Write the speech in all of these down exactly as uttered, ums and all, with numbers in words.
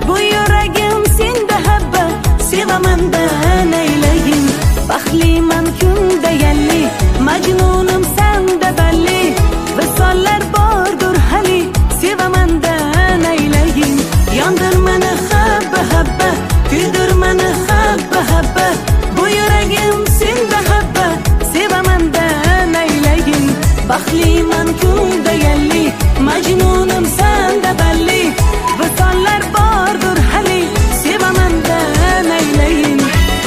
Bu yuragim senda habba, sevamandan aylayin. Baxtliman kunda yalli, majnunum senda balli. Visollar bordur hali, sevamandan aylayin. Yondir mani habba habba, kuydir mani habba habba. Bu yuragim senda habba, sevamandan aylayin. Baxtliman kunda yalli, majnunum senda balli. Visollar bordur hali, sevamandan aylayin.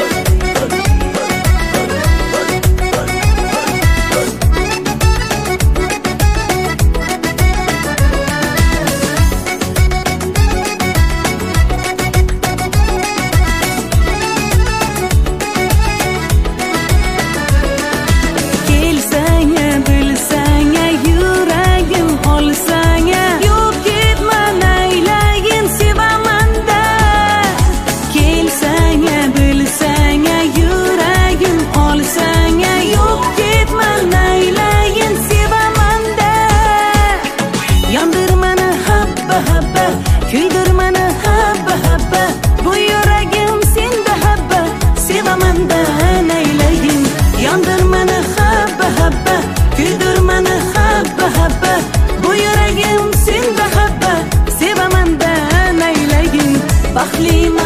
Kuydir mani habba habba, bu yuragim senda habba, sevamandan aylayin. Yondir mani habba habba, kuydir mani habba habba. Bu yuragim senda habba, sevamandan aylayin. Baxtli